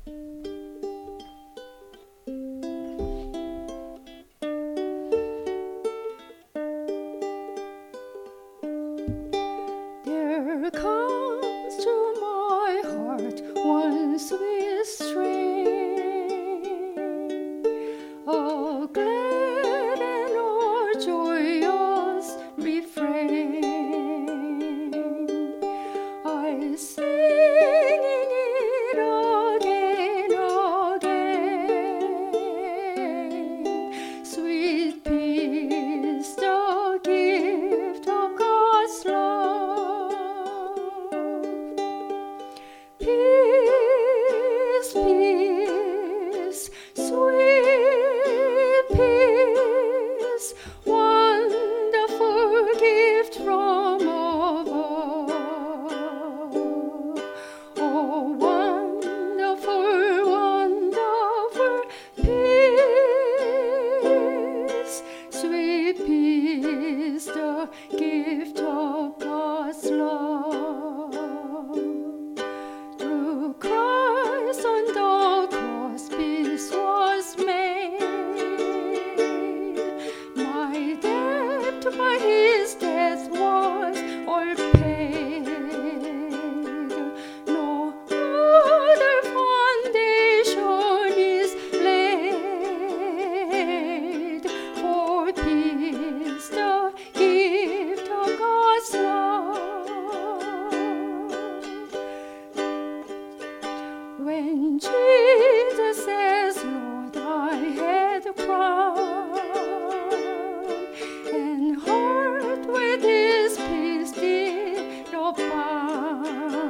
There comes to my heart one sweet string, a glad and or joyous refrain. I sing it again, again. Sweet peace, the gift of God's love. Peace, peace, sweet peace, wonderful gift from above. Oh, wonderful, wonderful peace, sweet peace, the gift of God's love. Through Christ on the cross, peace was made. My debt by his death was all paid. No other foundation is laid for peace, the gift of God's love. When Jesus says, Lord, I had a crown, and heart with his peace did abound.